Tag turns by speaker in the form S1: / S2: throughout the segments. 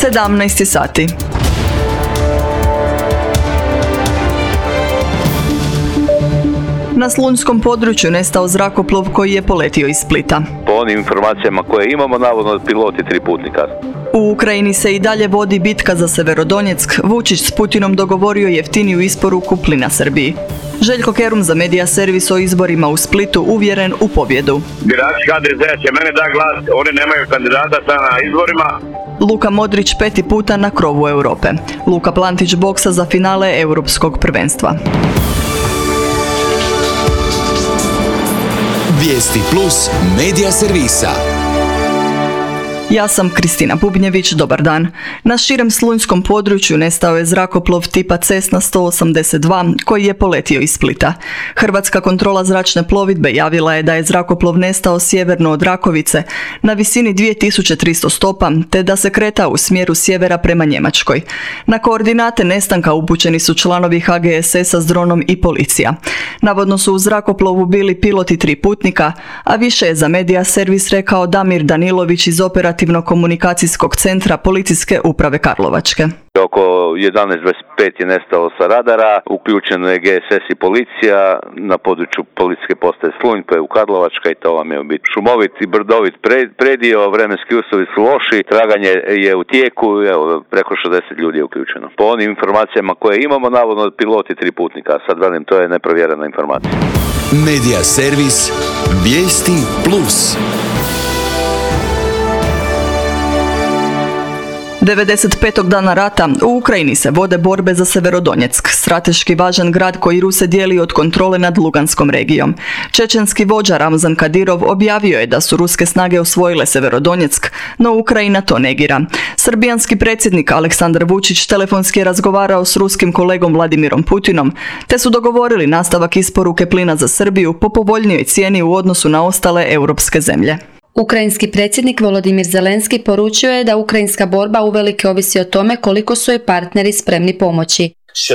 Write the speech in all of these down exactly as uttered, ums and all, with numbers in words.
S1: sedamnaest sati. Na slunjskom području nestao zrakoplov koji je poletio iz Splita.
S2: Po onim informacijama koje imamo, navodno pilot i tri putnika.
S1: U Ukrajini se i dalje vodi bitka za Severodonjeck. Vučić s Putinom dogovorio jeftiniju isporuku plina Srbiji. Željko Kerum za Medija servis o izborima u Splitu uvjeren u pobjedu.
S3: Birači ha de zea će mene da glas, oni nemaju kandidata na izborima.
S1: Luka Modrić peti puta na krovu Europe. Luka Plantić boksa za finale Europskog prvenstva.
S4: Vijesti plus Medija servisa.
S1: Ja sam Kristina Bubnjević, dobar dan. Na širem slunjskom području nestao je zrakoplov tipa Cessna sto osamdeset dva koji je poletio iz Splita. Hrvatska kontrola zračne plovidbe javila je da je zrakoplov nestao sjeverno od Rakovice na visini dvije tisuće tristo stopa te da se kretao u smjeru sjevera prema Njemačkoj. Na koordinate nestanka upućeni su članovi ha ge es esa s dronom i policija. Navodno su u zrakoplovu bili pilot i tri putnika, a više je za Medija servis rekao Damir Danilović iz Operativno-komunikacijskog centra Policijske uprave Karlovačke.
S2: Oko jedanaest dvadeset pet je nestalo sa radara, uključeno je ge es es i policija na području policijske postaje Slunj, pa je u Karlovačka i to vam je biti šumovit i brdovit predio, vremenski uslovi su loši, traganje je u tijeku, evo, preko šezdeset ljudi je uključeno. Po onim informacijama koje imamo, navodno pilot i tri putnika, sad velim, to je neprovjerena informacija.
S4: Medija servis Vijesti plus.
S1: devedeset petog dana rata u Ukrajini se vode borbe za Severodonjeck, strateški važan grad koji Ruse dijeli od kontrole nad Luganskom regijom. Čečenski vođa Ramzan Kadirov objavio je da su ruske snage osvojile Severodonjeck, no Ukrajina to negira. Srbijanski predsjednik Aleksandar Vučić telefonski je razgovarao s ruskim kolegom Vladimirom Putinom, te su dogovorili nastavak isporuke plina za Srbiju po povoljnijoj cijeni u odnosu na ostale europske zemlje.
S5: Ukrajinski predsjednik Volodimir Zelenski poručio je da ukrajinska borba uvelike ovisi o tome koliko su joj partneri spremni pomoći.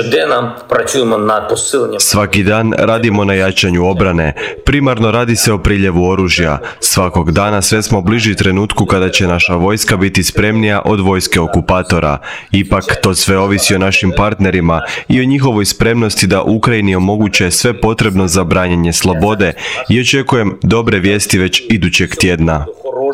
S6: Svaki dan radimo na jačanju obrane. Primarno radi se o priljevu oružja. Svakog dana sve smo bliži trenutku kada će naša vojska biti spremnija od vojske okupatora. Ipak to sve ovisi o našim partnerima i o njihovoj spremnosti da Ukrajini omoguće sve potrebno za branjenje slobode i očekujem dobre vijesti već idućeg tjedna.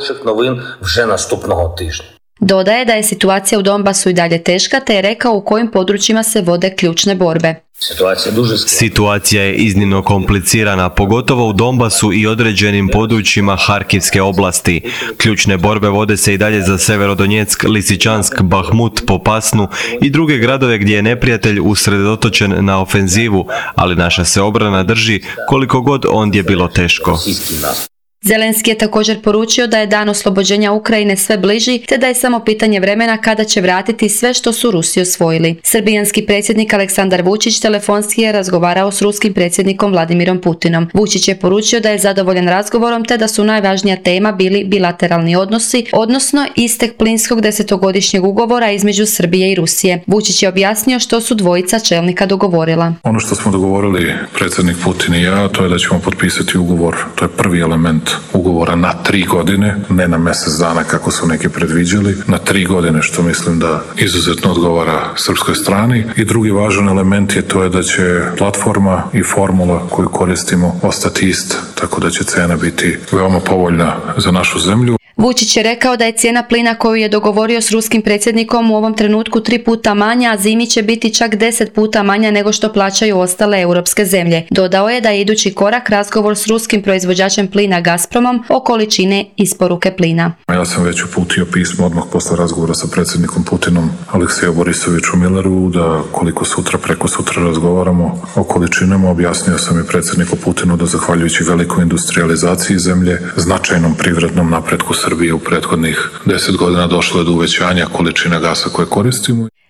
S5: Dodaje da je situacija u Donbasu i dalje teška, te je rekao u kojim područjima se vode ključne borbe.
S6: Situacija je iznimno komplicirana, pogotovo u Donbasu i određenim područjima Harkivske oblasti. Ključne borbe vode se i dalje za Severodonjeck, Lisičansk, Bahmut, Popasnu i druge gradove gdje je neprijatelj usredotočen na ofenzivu, ali naša se obrana drži koliko god ondje bilo teško.
S5: Zelenski je također poručio da je dan oslobođenja Ukrajine sve bliži, te da je samo pitanje vremena kada će vratiti sve što su Rusi osvojili. Srbijanski predsjednik Aleksandar Vučić telefonski je razgovarao s ruskim predsjednikom Vladimirom Putinom. Vučić je poručio da je zadovoljan razgovorom, te da su najvažnija tema bili bilateralni odnosi, odnosno istek plinskog desetogodišnjeg ugovora između Srbije i Rusije. Vučić je objasnio što su dvojica čelnika dogovorila.
S7: Ono što smo dogovorili predsjednik Putin i ja, to je da ćemo potpisati ugovor. To je prvi element ugovora na tri godine, ne na mjesec dana kako su neki predviđali, na tri godine, što mislim da izuzetno odgovara srpskoj strani. I drugi važan element je to je da će platforma i formula koju koristimo ostati ista, tako da će cena biti veoma povoljna za našu zemlju.
S5: Vučić je rekao da je cijena plina koju je dogovorio s ruskim predsjednikom u ovom trenutku tri puta manja, a zimi će biti čak deset puta manja nego što plaćaju ostale europske zemlje. Dodao je da je idući korak razgovor s ruskim proizvođačem plina Gazpromom o količine isporuke plina.
S7: Ja sam već uputio pismo odmah posle razgovora sa predsjednikom Putinom Aleksiju Borisoviću Milleru da koliko sutra, preko sutra razgovaramo o količinama. Objasnio sam i predsjedniku Putinu da zahvaljujući velikoj industrializaciji zemlje, značajnom privrednom napretku Srbije u prethodnih deset godina došlo je do uvećanja količina gasa koje koristimo.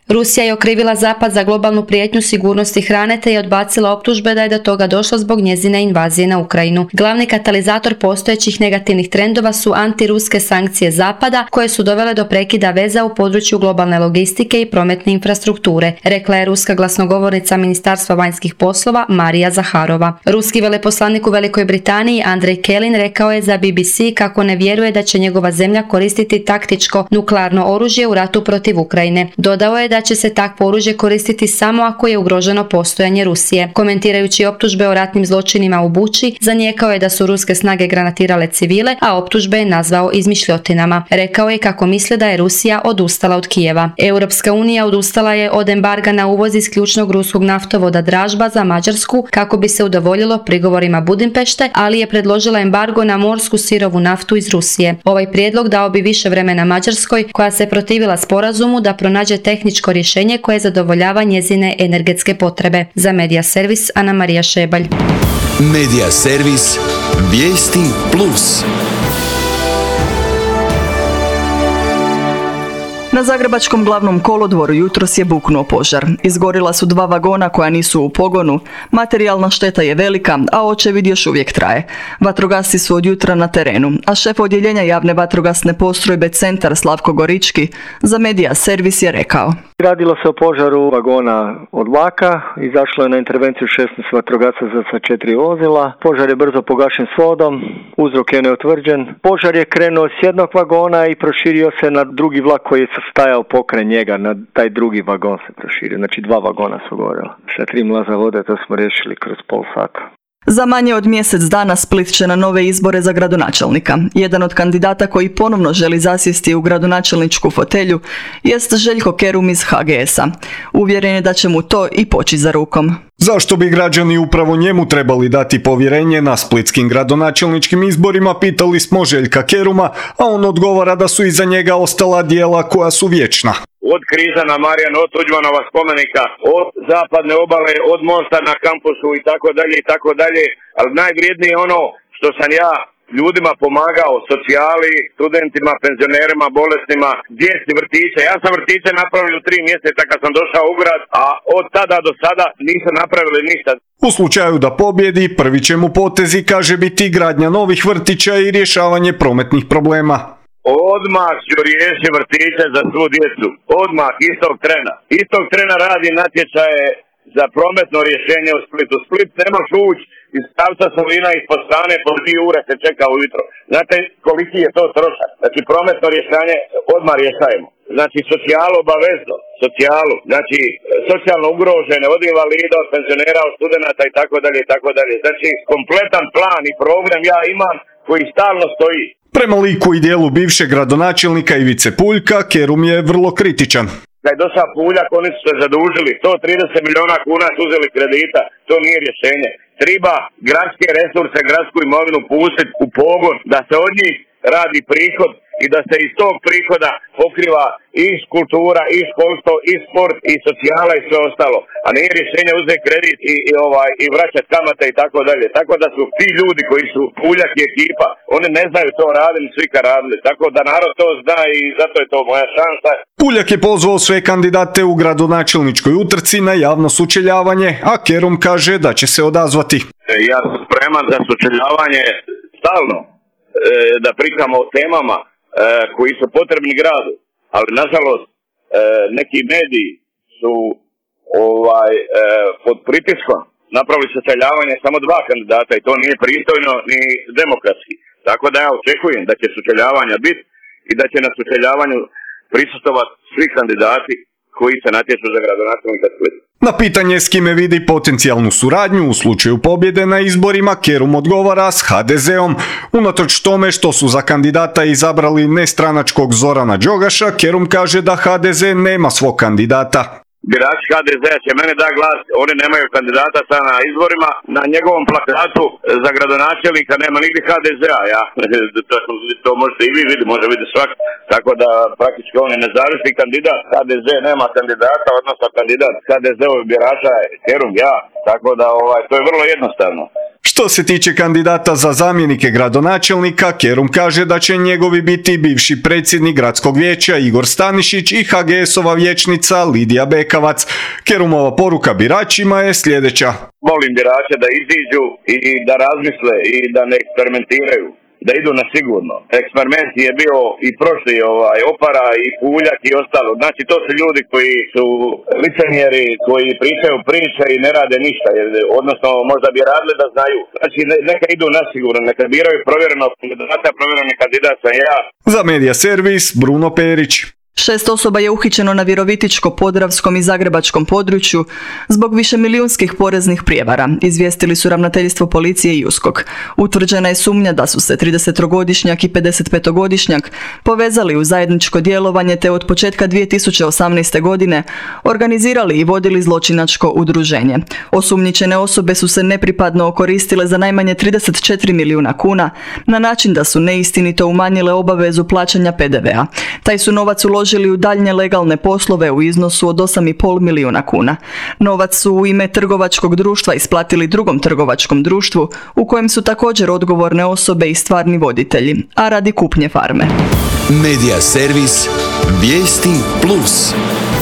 S5: Rusija je okrivila Zapad za globalnu prijetnju sigurnosti hrane te je odbacila optužbe da je do toga došlo zbog njezine invazije na Ukrajinu. Glavni katalizator postojećih negativnih trendova su antiruske sankcije Zapada koje su dovele do prekida veza u području globalne logistike i prometne infrastrukture, rekla je ruska glasnogovornica Ministarstva vanjskih poslova Marija Zaharova. Ruski veleposlanik u Velikoj Britaniji Andrej Kelin rekao je za B B C kako ne vjeruje da će njegova zemlja koristiti taktičko nuklearno oružje u ratu protiv Ukrajine. Dodao je da će se takvo oružje koristiti samo ako je ugroženo postojanje Rusije. Komentirajući optužbe o ratnim zločinima u Buči, zanijekao je da su ruske snage granatirale civile, a optužbe je nazvao izmišljotinama. Rekao je kako misle da je Rusija odustala od Kijeva. Europska unija odustala je od embarga na uvoz iz ključnog ruskog naftovoda Dražba za Mađarsku kako bi se udovoljilo prigovorima Budimpešte, ali je predložila embargo na morsku sirovu naftu iz Rusije. Ovaj prijedlog dao bi više vremena Mađarskoj, koja se protivila sporazumu, da pronađe tehničko rješenje koje zadovoljava njezine energetske potrebe. Za Medija servis Ana Marija Šebalj.
S4: Medija servis Vijesti plus.
S1: Na Zagrebačkom glavnom kolodvoru jutros je buknuo požar. Izgorila su dva vagona koja nisu u pogonu, materijalna šteta je velika, a očevid još uvijek traje. Vatrogasci su od jutra na terenu, a šef odjeljenja javne vatrogasne postrojbe Centar Slavko Gorički za Medija servis je rekao:
S8: Radilo se o požaru vagona od vlaka, izašlo je na intervenciju šesnaest vatrogasaca sa četiri vozila. Požar je brzo pogašen s vodom, uzrok je neutvrđen. Požar je krenuo s jednog vagona i proširio se na drugi vlak koji je stajao pokraj njega, na taj drugi vagon se proširio. Znači dva vagona su gorela. Sa tri mlaza vode to smo riješili kroz pol sata.
S1: Za manje od mjesec dana Split će na nove izbore za gradonačelnika. Jedan od kandidata koji ponovno želi zasjesti u gradonačelničku fotelju jest Željko Kerum iz H G S-a. Uvjeren je da će mu to i poći za rukom.
S9: Zašto bi građani upravo njemu trebali dati povjerenje na splitskim gradonačelničkim izborima, pitali smo Željka Keruma, a on odgovara da su iza njega ostala djela koja su vječna.
S3: Od Križana, Marijana, od Tuđmanova spomenika, od zapadne obale, od mosta na kampusu i tako dalje i tako dalje, ali najvrijednije je ono što sam ja ljudima pomagao, socijali, studentima, penzionerima, bolesnima, djeci vrtiće. Ja sam vrtiće napravio u tri mjeseca kad sam došao u grad, a od tada do sada nisam napravili ništa.
S9: U slučaju da pobjedi, prvi će mu potezi, kaže, biti gradnja novih vrtića i rješavanje prometnih problema.
S3: Odmah ću riješiti vrtiće za svu djecu. Odmah, istog trena. Istog trena radi natječaje za prometno rješenje u Splitu. Split nemaš ući iz pravca Solina ispod strane, po dvije ure se čeka ujutro. Znate koliki je to trošak? Znači prometno rješenje odmah rješajemo. Znači socijalu obavezno, socijalu, znači socijalno ugrožene, od invalida, od penzionera, od studenata i tako dalje i tako dalje. Znači kompletan plan i program ja imam koji stalno stoji.
S9: Prema liku i dijelu bivšeg gradonačelnika Ivice Puljka, Kerum je vrlo kritičan.
S3: Kad je došao Puljak, oni su se zadužili, sto trideset milijuna kuna su uzeli kredita, to nije rješenje. Treba gradske resurse, gradsku imovinu pustiti u pogon, da se od njih radi prihod i da se iz tog prihoda pokriva i kultura, i školstvo, i sport, i socijala i sve ostalo. A nije rješenje uzeti kredit i, i, ovaj, i vraćati kamate i tako dalje. Tako da su ti ljudi koji su Puljak i ekipa, oni ne znaju to radili, svi kad radili. Tako da narod to zna i zato je to moja šansa.
S9: Puljak je pozvao sve kandidate u gradonačelničkoj utrci na javno sučeljavanje, a Kerum kaže da će se odazvati.
S3: Ja sam spreman za sučeljavanje stalno, e, da pričamo o temama e, koji su potrebni gradu, ali nažalost e, neki mediji su ovaj e, pod pritiskom napravili sučeljavanje samo dva kandidata i to nije pristojno ni demokratski. Tako da ja očekujem da će sučeljavanja biti i da će na sučeljavanju prisustovati svi kandidati koji se natječu za gradonačelnika Splita.
S9: Na pitanje s kime vidi potencijalnu suradnju u slučaju pobjede na izborima, Kerum odgovara s H D Z-om. Unatoč tome što su za kandidata izabrali nestranačkog Zorana Đogaša, Kerum kaže da H D Z nema svog kandidata.
S3: Birači H D Z-a će mene da glas, oni nemaju kandidata sada na izborima, na njegovom plakatu za gradonačelnika nema nigdje H D Z-a, ja. to, to možete i vi vidjeti, može vidjeti svak, tako da praktički on je nezavisni kandidat, H D Z nema kandidata, odnosno kandidat H D Z-ovih birača je Kerum, ja, tako da ovaj, to je vrlo jednostavno.
S9: Što se tiče kandidata za zamjenike gradonačelnika, Kerum kaže da će njegovi biti bivši predsjednik gradskog vijeća Igor Stanišić i ha ge esova vijećnica Lidija Bekavac. Kerumova poruka biračima je sljedeća.
S3: Molim birače da iziđu i da razmisle i da ne eksperimentiraju, da idu na sigurno. Eksperiment je bio i prošli ovaj, Opara i Puljak i ostalo. Znači to su ljudi koji su licemjeri, koji pričaju priče i ne rade ništa. Odnosno možda bi radili da znaju. Znači neka idu na sigurno, neka biraju provjerenog kandidata, provjereni kandidat sam ja.
S9: Za Medija servis Bruno Perić.
S1: Šest osoba je uhićeno na Virovitičko-podravskom i Zagrebačkom području zbog višemilijunskih poreznih prijevara, izvijestili su ravnateljstvo policije i USKOK. Utvrđena je sumnja da su se tridesetogodišnjak i pedesetpetogodišnjak povezali u zajedničko djelovanje te od početka dvije tisuće osamnaeste. godine organizirali i vodili zločinačko udruženje. Osumnjičene osobe su se nepripadno okoristile za najmanje trideset četiri milijuna kuna na način da su neistinito umanjile obavezu plaćanja pe de vea. Taj su novac uložili u daljnje legalne poslove u iznosu od osam i pol milijuna kuna. Novac su u ime trgovačkog društva isplatili drugom trgovačkom društvu u kojem su također odgovorne osobe i stvarni voditelji, a radi kupnje farme.
S4: Medija servis Vijesti plus.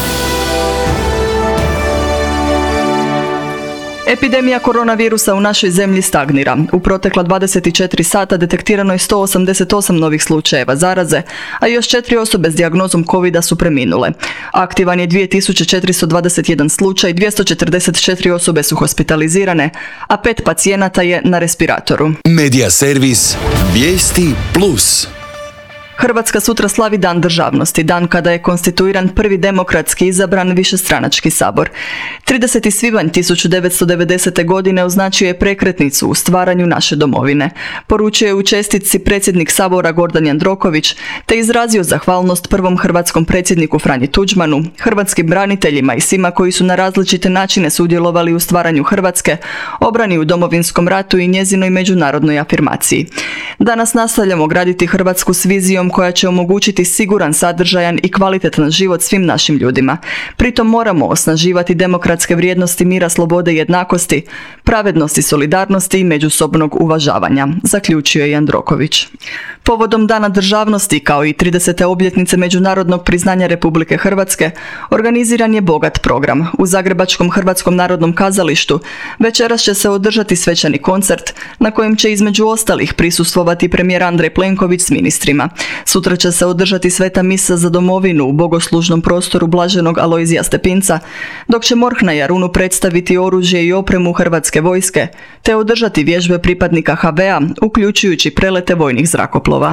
S1: Epidemija koronavirusa u našoj zemlji stagnira. U protekla dvadeset četiri sata detektirano je sto osamdeset osam novih slučajeva zaraze, a još četiri osobe s dijagnozom kovida su preminule. Aktivan je dvije tisuće četiristo dvadeset jedan slučaj, dvjesto četrdeset četiri osobe su hospitalizirane, a pet pacijenata je na respiratoru.
S4: Medija servis Vijesti plus.
S1: Hrvatska sutra slavi Dan državnosti, dan kada je konstituiran prvi demokratski izabran višestranački sabor. trideseti svibanj tisuću devetsto devedesete. godine označio je prekretnicu u stvaranju naše domovine. Poručio je u čestitci predsjednik sabora Gordan Jandroković, te izrazio zahvalnost prvom hrvatskom predsjedniku Franji Tuđmanu, hrvatskim braniteljima i svima koji su na različite načine sudjelovali u stvaranju Hrvatske, obrani u Domovinskom ratu i njezinoj međunarodnoj afirmaciji. Danas nastavljamo graditi Hrvatsku s vizijom koja će omogućiti siguran, sadržajan i kvalitetan život svim našim ljudima. Pritom moramo osnaživati demokratske vrijednosti mira, slobode i jednakosti, pravednosti, solidarnosti i međusobnog uvažavanja, zaključio je Jandroković. Povodom Dana državnosti kao i tridesete obljetnice međunarodnog priznanja Republike Hrvatske organiziran je bogat program. U Zagrebačkom Hrvatskom narodnom kazalištu večeras će se održati svečani koncert na kojem će između ostalih prisustvovati premijer Andrej Plenković s ministrima. Sutra će se održati sveta misa za domovinu u bogoslužnom prostoru Blaženog Alojzija Stepinca, dok će MORH na Jarunu predstaviti oružje i opremu Hrvatske vojske, te održati vježbe pripadnika ha be a, uključujući prelete vojnih zrakoplova.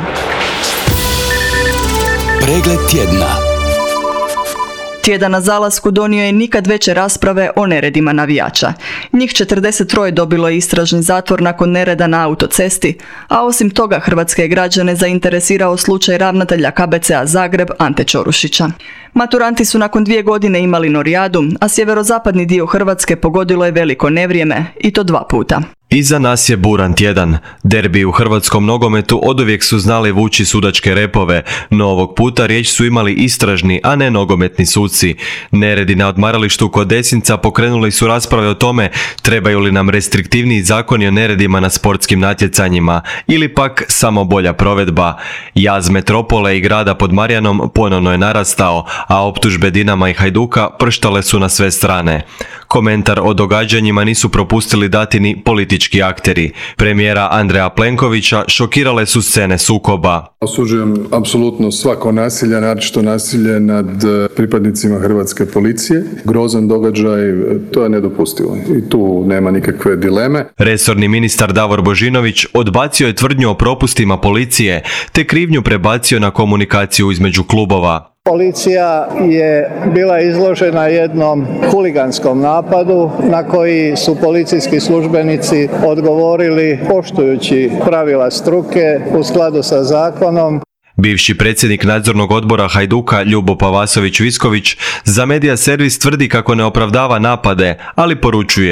S4: Pregled tjedna.
S1: Tjedan na zalasku donio je nikad veće rasprave o neredima navijača. Njih četrdeset troje dobilo je istražni zatvor nakon nereda na autocesti, a osim toga hrvatske građane zainteresirao slučaj ravnatelja ka be ce a Zagreb Ante Čorušića. Maturanti su nakon dvije godine imali norijadu, a sjeverozapadni dio Hrvatske pogodilo je veliko nevrijeme, i to dva puta.
S6: Iza nas je buran tjedan. Derbi u hrvatskom nogometu oduvijek su znali vući sudačke repove, no ovog puta riječ su imali istražni, a ne nogometni suci. Neredi na odmaralištu kod Desinca pokrenuli su rasprave o tome trebaju li nam restriktivniji zakoni o neredima na sportskim natjecanjima ili pak samo bolja provedba. Jaz metropole i grada pod Marjanom ponovno je narastao, a optužbe Dinama i Hajduka prštale su na sve strane. Komentar o događanjima nisu propustili dati ni politički akteri. Premijera Andreja Plenkovića šokirale su scene sukoba.
S7: Osuđujem apsolutno svako nasilje, naročito nasilje nad pripadnicima hrvatske policije. Grozan događaj, to je nedopustivo i tu nema nikakve dileme.
S6: Resorni ministar Davor Božinović odbacio je tvrdnju o propustima policije, te krivnju prebacio na komunikaciju između klubova.
S10: Policija je bila izložena jednom huliganskom napadu na koji su policijski službenici odgovorili poštujući pravila struke u skladu sa zakonom.
S6: Bivši predsjednik nadzornog odbora Hajduka Ljubo Pavasović-Visković za Medija servis tvrdi kako ne opravdava napade, ali poručuje: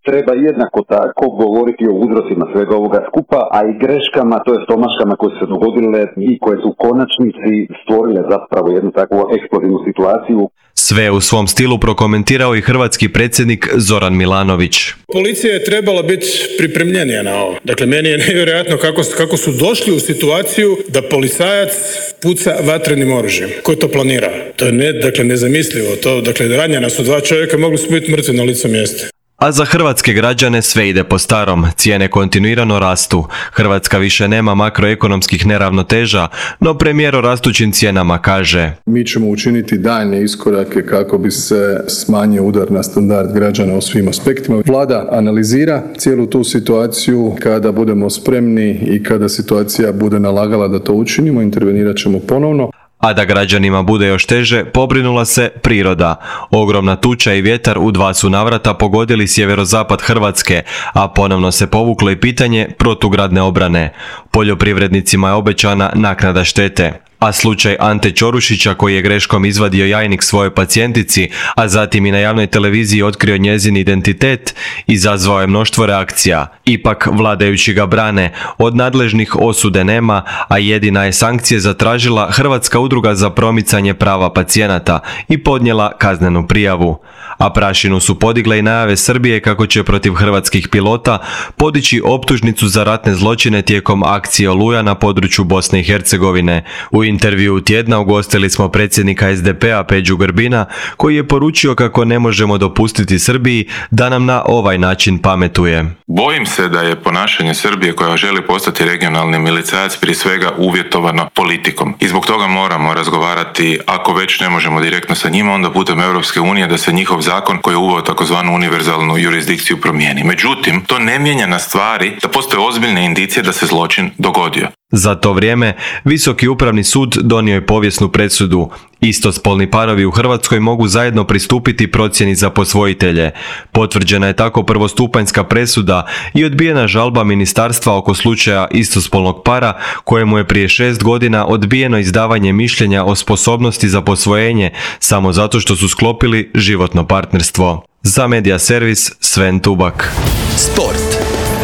S11: treba jednako tako govoriti o uzrocima svega ovoga skupa, a i greškama, to jest omaškama koje su se dogodile i koje su u konačnici stvorile zapravo jednu takvu eksplozivnu situaciju.
S6: Sve u svom stilu prokomentirao i hrvatski predsjednik Zoran Milanović.
S12: Policija je trebala biti pripremljenija na ovo. Dakle, meni je nevjerojatno kako, kako su došli u situaciju da policajac puca vatrenim oružjem. Ko je to planira? To je ne, dakle, nezamislivo. To, dakle, ranjena su dva čovjeka, mogli su biti mrtvi na licu mjesta.
S6: A za hrvatske građane sve ide po starom, cijene kontinuirano rastu. Hrvatska više nema makroekonomskih neravnoteža, no premijer o rastućim cijenama kaže:
S13: Mi ćemo učiniti daljnje iskorake kako bi se smanjio udar na standard građana u svim aspektima. Vlada analizira cijelu tu situaciju, kada budemo spremni i kada situacija bude nalagala da to učinimo, intervenirat ćemo ponovno.
S6: A da građanima bude još teže, pobrinula se priroda. Ogromna tuča i vjetar u dva su navrata pogodili sjeverozapad Hrvatske, a ponovno se povuklo i pitanje protugradne obrane. Poljoprivrednicima je obećana naknada štete. A slučaj Ante Ćorušića, koji je greškom izvadio jajnik svojoj pacijentici, a zatim i na javnoj televiziji otkrio njezin identitet, izazvao je mnoštvo reakcija. Ipak vladajući ga brane, od nadležnih osude nema, a jedina je sankcije zatražila Hrvatska udruga za promicanje prava pacijenata i podnijela kaznenu prijavu. A prašinu su podigle i najave Srbije kako će protiv hrvatskih pilota podići optužnicu za ratne zločine tijekom akcije Oluja na području Bosne i Hercegovine. U intervjuu tjedna ugostili smo predsjednika es de pe a Peđu Grbina, koji je poručio kako ne možemo dopustiti Srbiji da nam na ovaj način pametuje.
S14: Bojim se da je ponašanje Srbije, koja želi postati regionalni milicajac, prije svega uvjetovano politikom. I zbog toga moramo razgovarati, ako već ne možemo direktno sa njima, onda putem Europske unije da se njihov zakon koji je uveo takozvanu univerzalnu jurisdikciju promijeni. Međutim, to ne mijenja na stvari da postoje ozbiljne indicije da se zločin dogodio.
S6: Za to vrijeme, Visoki upravni sud donio je povijesnu presudu. Istospolni parovi u Hrvatskoj mogu zajedno pristupiti procjeni za posvojitelje. Potvrđena je tako prvostupanjska presuda i odbijena žalba ministarstva oko slučaja istospolnog para, kojemu je prije šest godina odbijeno izdavanje mišljenja o sposobnosti za posvojenje samo zato što su sklopili životno partnerstvo. Za Media Servis, Sven Tubak.
S4: Sport.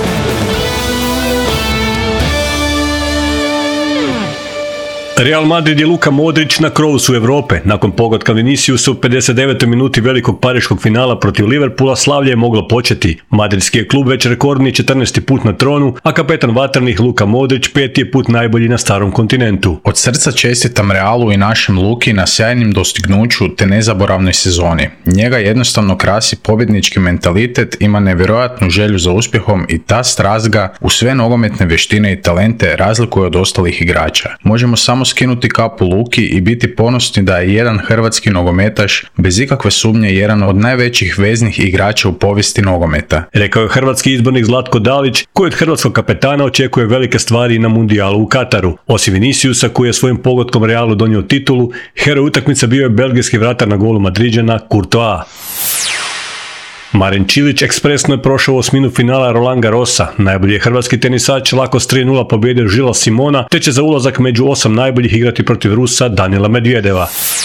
S15: Real Madrid i Luka Modrić na krovu su Europe. Nakon pogotka Viniciusa u pedeset devetoj minuti velikog pariškog finala protiv Liverpoola, slavlje je moglo početi. Madridski je klub već rekordni četrnaesti put na tronu, a kapetan vatrnih Luka Modrić peti je put najbolji na starom kontinentu.
S16: Od srca čestitam Realu i našem Luki na sjajnim dostignuću te nezaboravnoj sezoni. Njega jednostavno krasi pobjednički mentalitet, ima nevjerojatnu želju za uspjehom i ta strast ga u sve nogometne vještine i talente razlikuje od ostalih igrača. Možemo samo skinuti kapu Luki i biti ponosni da je jedan hrvatski nogometaš bez ikakve sumnje jedan od najvećih veznih igrača u povijesti nogometa.
S15: Rekao je hrvatski izbornik Zlatko Dalić, koji od hrvatskog kapetana očekuje velike stvari na mundijalu u Kataru. Osim Viniciusa, koji je svojim pogodkom Realu donio titulu, heroj utakmice bio je belgijski vratar na golu Madriđana Courtois. Marin Čilić ekspresno je prošao osminu finala Roland Garrosa. Najbolji je hrvatski tenisač lako s tri nula pobjedio Žila Simona, te će za ulazak među osam najboljih igrati protiv Rusa Danila Medvedeva.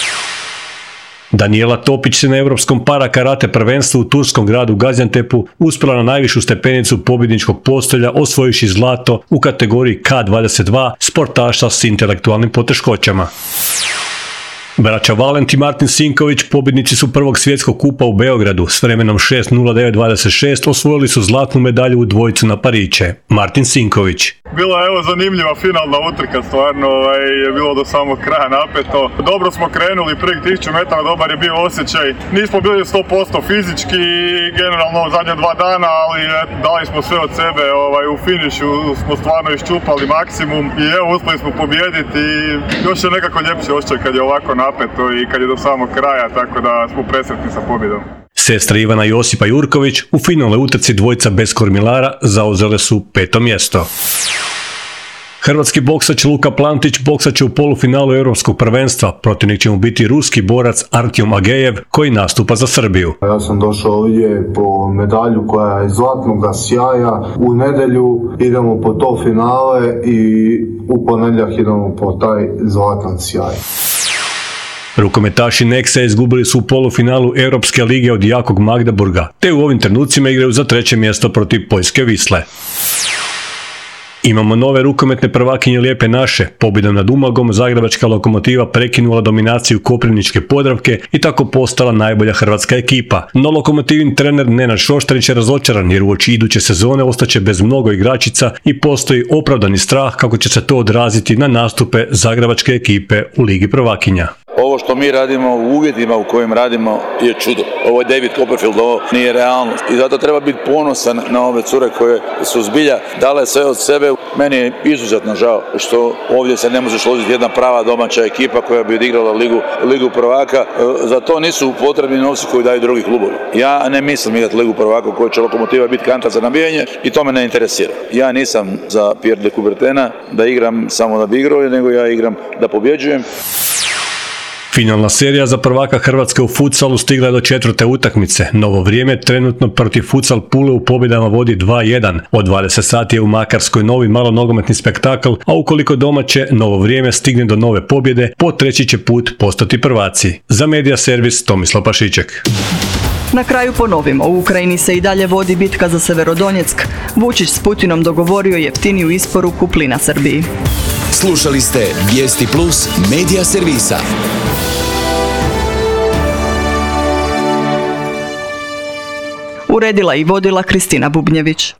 S15: Danijela Topić se na europskom para karate prvenstvu u turskom gradu Gaziantepu uspjela na najvišu stepenicu pobjedničkog postolja, osvojivši zlato u kategoriji K dvadeset dva sportaša s intelektualnim poteškoćama. Braća Valent i Martin Sinković, pobjednici su prvog svjetskog kupa u Beogradu. S vremenom šest nula devet dvadeset šest osvojili su zlatnu medalju u dvojicu na pariće. Martin Sinković.
S17: Bila je evo zanimljiva finalna utrka, stvarno ovaj, je bilo do samog kraja napeto. Dobro smo krenuli, prvih tisuću metara dobar je bio osjećaj. Nismo bili sto posto fizički, generalno zadnje dva dana, ali dali smo sve od sebe. Ovaj, u finišu smo stvarno iščupali maksimum i evo uspjeli smo pobijediti. Još je nekako ljepši osjećaj kad je ovako napeto i kad je do samog kraja, tako da smo presretni sa pobjedom.
S15: Sestra Ivana i Josipa Jurković u finalnoj utrci dvojica bez kormilara zauzele su peto mjesto. Hrvatski boksač Luka Plantić boksat će u polufinalu europskog prvenstva. Protivnik će mu biti ruski borac Artjom Agejev, koji nastupa za Srbiju.
S18: Ja sam došao ovdje po medalju koja je zlatnoga sjaja. U nedjelju idemo po to finale i u ponedjeljak idemo po taj zlatan sjaj.
S15: Rukometaši Nexa izgubili su u polufinalu Europske lige od jakog Magdeburga, te u ovim trenucima igraju za treće mjesto protiv Poljske Wisle. Imamo nove rukometne prvakinje Lijepe naše. Pobjedom nad Umagom zagrebačka Lokomotiva prekinula dominaciju Koprivničke Podravke i tako postala najbolja hrvatska ekipa. No Lokomotivin trener Nenad Šoštarić je razočaran jer uoči iduće sezone ostaće bez mnogo igračica i postoji opravdani strah kako će se to odraziti na nastupe zagrebačke ekipe u Ligi prvakinja.
S19: Ovo što mi radimo u uvjetima u kojim radimo je čudo. Ovo je David Copperfield, ovo nije realnost. I zato treba biti ponosan na ove cure koje su zbilja dale sve od sebe. Meni je izuzetno žao što ovdje se ne može složiti jedna prava domaća ekipa koja bi odigrala ligu, ligu prvaka. Za to nisu potrebni novci koji daju drugi klubovi. Ja ne mislim igrati ligu prvaka u kojoj će Lokomotiva biti kanta za nabijanje i to me ne interesira. Ja nisam za Pierre de Coubertina da igram samo da bi igrao, nego ja igram da pobjeđujem.
S15: Finalna serija za prvaka Hrvatske u futsalu stigla je do četvrte utakmice. Novo vrijeme trenutno protiv Futsal Pule u pobjedama vodi dva jedan. Od dvadeset sati je u Makarskoj novi malo nogometni spektakl, a ukoliko domaće Novo vrijeme stigne do nove pobjede, po treći će put postati prvaci. Za Medija servis Tomislav Pašiček.
S1: Na kraju ponovimo, u Ukrajini se i dalje vodi bitka za Severodonjeck. Vučić s Putinom dogovorio jeftiniju isporuku plina Srbiji.
S4: Slušali ste Vijesti Plus Medija servisa.
S1: Uredila i vodila Kristina Bubnjević.